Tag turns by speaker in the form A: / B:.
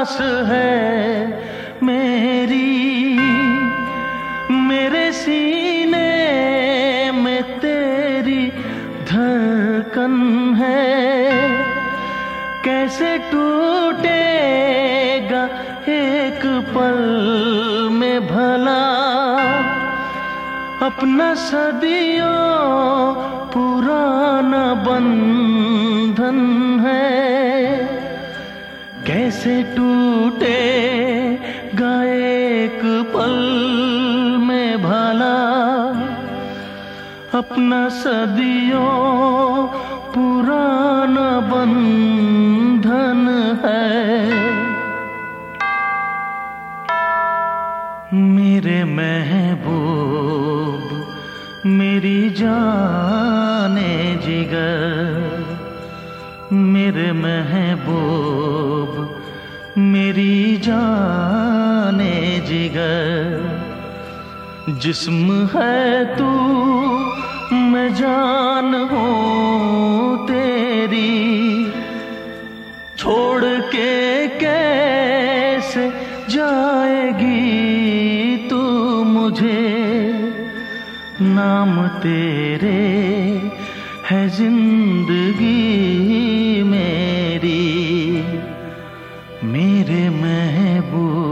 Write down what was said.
A: सांस है मेरी, मेरे सीने में तेरी धड़कन है। कैसे टूटेगा एक पल में भला अपना सदियों पुराना बंधन है। कैसे टूटेगा एक पल में भला अपना सदियों पुराना बंधन है। मेरे महबूब मेरी जाने जिगर, मेरे महबूब मेरी जाने जिगर। जिस्म है तू मैं जान हूँ तेरी, छोड़ के कैसे जाएगी तू मुझे। नाम तेरे है जिंदगी मेरी, मेरे महबूब।